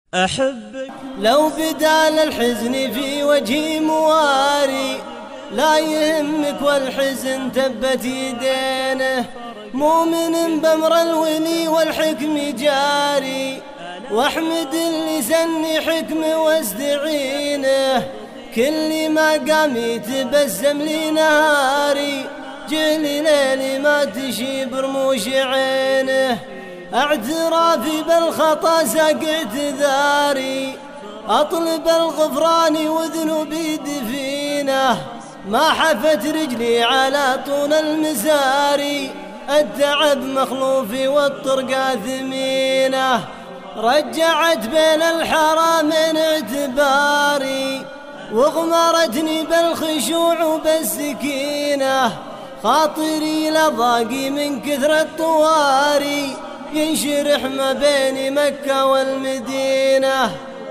أحبك لو بدال الحزن في وجهي مواري، لا يهمك والحزن تبت يدينه، مؤمن بأمر الولي والحكم جاري، واحمد اللي سني حكمه واستعينه، كل ما قام يتبسم لي نهاري، جهلي ليلي ما تشيب رموش عينه، اعترافي بالخطا ساق اعتذاري، اطلب الغفران وذنوبي دفينه، ما حفت رجلي على طول المساري، التعب مخلوفي والطرقة ثمينه، رجعت بين الحرامين اعتباري، وغمرتني بالخشوع وبالسكينة، خاطري لضاقي من كثر الطواري، ينشرح ما بين مكة والمدينة.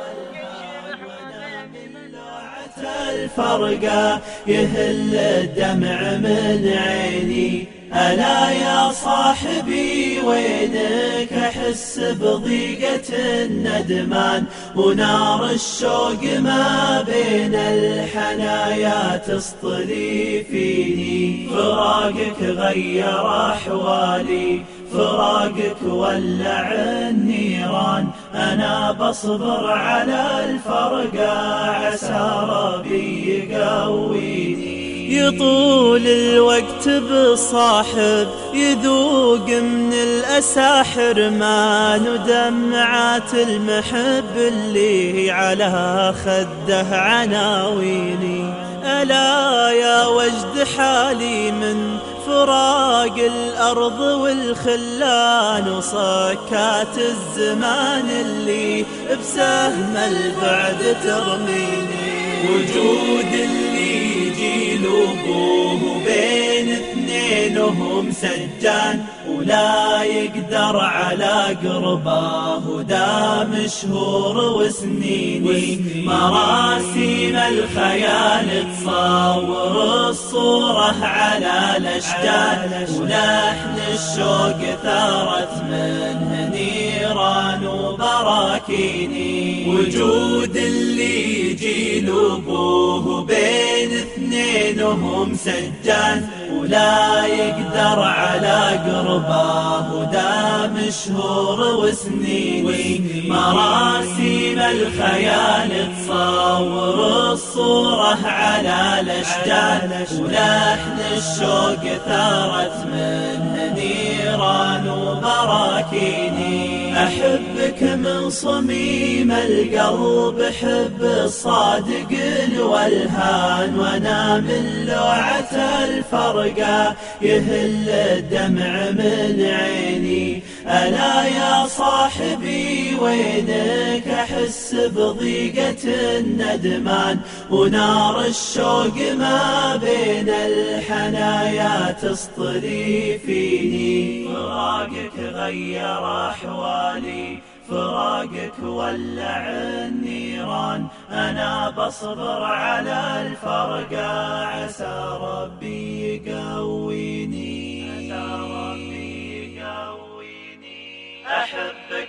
الفرقة يهل الدمع من عيني، ألا يا صاحبي وينك؟ أحس بضيقة الندمان ونار الشوق ما بين الحنايا تسطلي فيني، فراقك غير أحوالي، فراقك ولع النيران، أنا بصبر على الفرقة عسى ربي يقويني. يطول الوقت بالصاحب يذوق من الأسى حرمان، ودمعات المحب اللي على خده عناويني، ألا يا وجد حالي من فراق الأرض والخلان، وصكات الزمان اللي بسهم البعد ترميني، وجود اللي يجي لأبوه بين اثنينهم سجان، ولا يقدر على قرباه دام شهور وسنيني، مراسيم الخيال تصور الصورة على الأشجان، ولحن الشوق ثارت منه نيران وبراكيني، وجود اللي يجي لأبوه بين اثنينهم سجان، ولا يقدر على قرباه دام شهور وسنيني، مراسيم الخيال تصور الصورة على الأشجان، ولحن الشوق ثارت منه نيران وبراكيني. أحبك من صميم القلب، حب الصادق الولهان، وانا من لوعة الفرقة يهل الدمع من عيني، ألا يا صاحبي وينك؟ أحس بضيقة الندمان ونار الشوق ما بين الحنايا تسطلي فيني، فراقك غير أحوالي، فراقك ولع النيران، أنا بصبر على الفرقة عسى ربي يقويني. أحبك